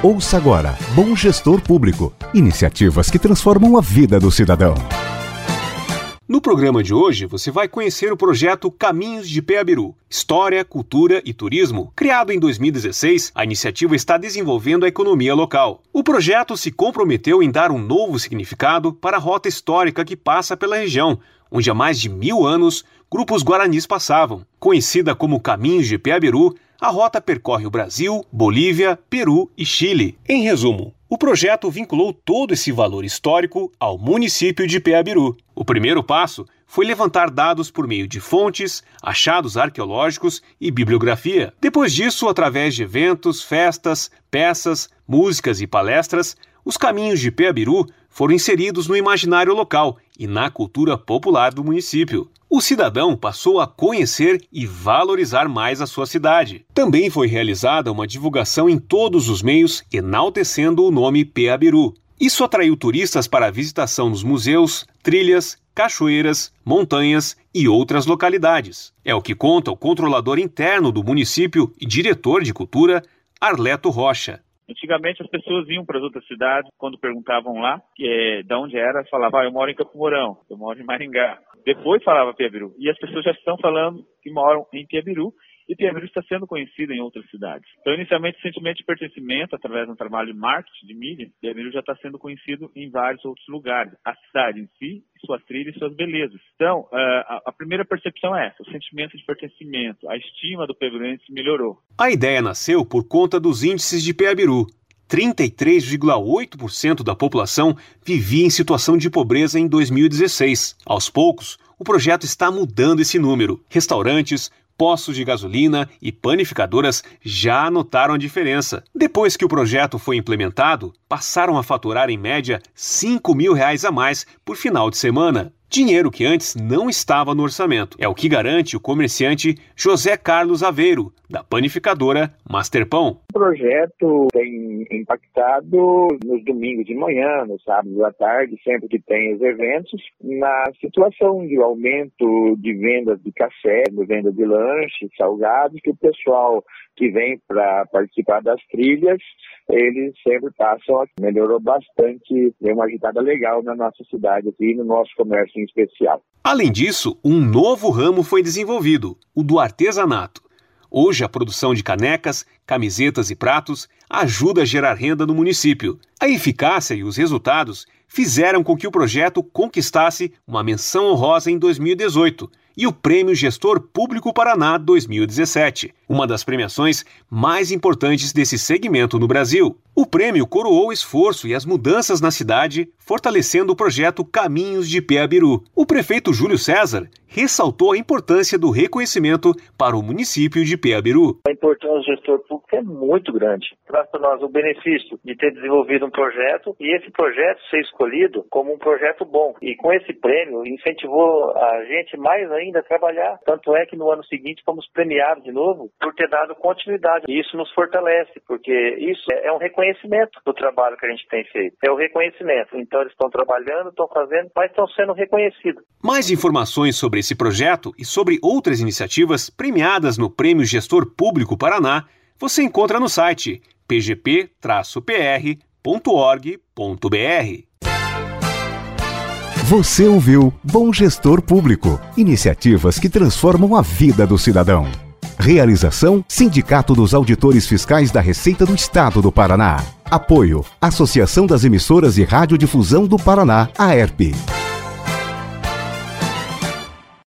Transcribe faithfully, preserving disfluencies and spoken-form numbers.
Ouça agora Bom Gestor Público. Iniciativas que transformam a vida do cidadão. No programa de hoje, você vai conhecer o projeto Caminhos de Peabiru, História, Cultura e Turismo. Criado em dois mil e dezesseis, a iniciativa está desenvolvendo a economia local. O projeto se comprometeu em dar um novo significado para a rota histórica que passa pela região, onde há mais de mil anos, grupos guaranis passavam. Conhecida como Caminhos de Peabiru, a rota percorre o Brasil, Bolívia, Peru e Chile. Em resumo, o projeto vinculou todo esse valor histórico ao município de Peabiru. O primeiro passo foi levantar dados por meio de fontes, achados arqueológicos e bibliografia. Depois disso, através de eventos, festas, peças, músicas e palestras, os caminhos de Peabiru foram inseridos no imaginário local e na cultura popular do município. O cidadão passou a conhecer e valorizar mais a sua cidade. Também foi realizada uma divulgação em todos os meios, enaltecendo o nome Peabiru. Isso atraiu turistas para a visitação nos museus, trilhas, cachoeiras, montanhas e outras localidades. É o que conta o controlador interno do município e diretor de cultura, Arleto Rocha. Antigamente as pessoas iam para as outras cidades, quando perguntavam lá que é, de onde era, falavam, ah, eu moro em Campo Mourão, eu moro em Maringá. Depois falava Peabiru. E as pessoas já estão falando que moram em Peabiru, e Peabiru está sendo conhecido em outras cidades. Então, inicialmente, o sentimento de pertencimento, através de um trabalho de marketing, de mídia, Peabiru já está sendo conhecido em vários outros lugares. A cidade em si, suas trilhas e suas belezas. Então, a, a primeira percepção é essa, o sentimento de pertencimento, a estima do peabiruense melhorou. A ideia nasceu por conta dos índices de Peabiru. trinta e três vírgula oito por cento da população vivia em situação de pobreza em dois mil e dezesseis. Aos poucos, o projeto está mudando esse número. Restaurantes, postos de gasolina e panificadoras já notaram a diferença. Depois que o projeto foi implementado, passaram a faturar em média cinco mil reais a mais por final de semana. Dinheiro que antes não estava no orçamento. É o que garante o comerciante José Carlos Aveiro, da panificadora Masterpão. O projeto tem impactado nos domingos de manhã, nos sábados à tarde, sempre que tem os eventos, na situação de aumento de vendas de café, de venda de lanches, salgados, que o pessoal que vem para participar das trilhas, eles sempre passam aqui. Melhorou bastante, deu uma agitada legal na nossa cidade aqui, no nosso comércio em especial. Além disso, um novo ramo foi desenvolvido, o do artesanato. Hoje, a produção de canecas, camisetas e pratos ajuda a gerar renda no município. A eficácia e os resultados fizeram com que o projeto conquistasse uma menção honrosa em dois mil e dezoito e o Prêmio Gestor Público Paraná dois mil e dezessete, uma das premiações mais importantes desse segmento no Brasil. O prêmio coroou o esforço e as mudanças na cidade, fortalecendo o projeto Caminhos de Peabiru. O prefeito Júlio César ressaltou a importância do reconhecimento para o município de Peabiru. A importância do gestor público é muito grande. Traz para nós o benefício de ter desenvolvido um projeto e esse projeto ser escolhido como um projeto bom. E com esse prêmio incentivou a gente mais ainda a trabalhar. Tanto é que no ano seguinte fomos premiados de novo por ter dado continuidade. E isso nos fortalece, porque isso é um reconhecimento do trabalho que a gente tem feito. É o reconhecimento. Então eles estão trabalhando, estão fazendo, mas estão sendo reconhecidos. Mais informações sobre esse projeto e sobre outras iniciativas premiadas no Prêmio Gestor Público Paraná você encontra no site p g p traço p r ponto org ponto b r. Você ouviu Bom Gestor Público. Iniciativas que transformam a vida do cidadão. Realização: Sindicato dos Auditores Fiscais da Receita do Estado do Paraná. Apoio: Associação das Emissoras de Radiodifusão do Paraná, A E R P.